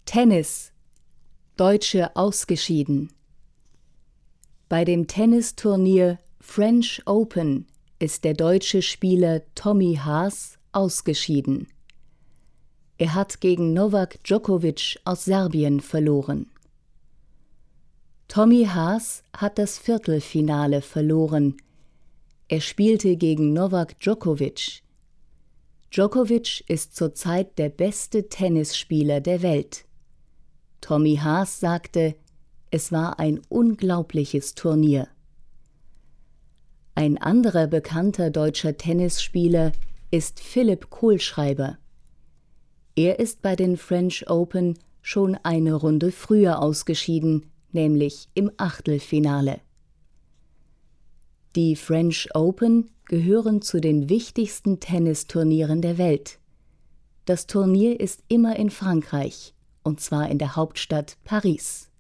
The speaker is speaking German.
Tennis. Deutsche ausgeschieden. Bei dem Tennisturnier French Open ist der deutsche Spieler Tommy Haas ausgeschieden. Er hat gegen Novak Djokovic aus Serbien verloren. Tommy Haas hat das Viertelfinale verloren. Er spielte gegen Novak Djokovic. Djokovic ist zurzeit der beste Tennisspieler der Welt. Tommy Haas sagte, es war ein unglaubliches Turnier. Ein anderer bekannter deutscher Tennisspieler ist Philipp Kohlschreiber. Er ist bei den French Open schon eine Runde früher ausgeschieden, nämlich im Achtelfinale. Die French Open gehören zu den wichtigsten Tennisturnieren der Welt. Das Turnier ist immer in Frankreich, und zwar in der Hauptstadt Paris.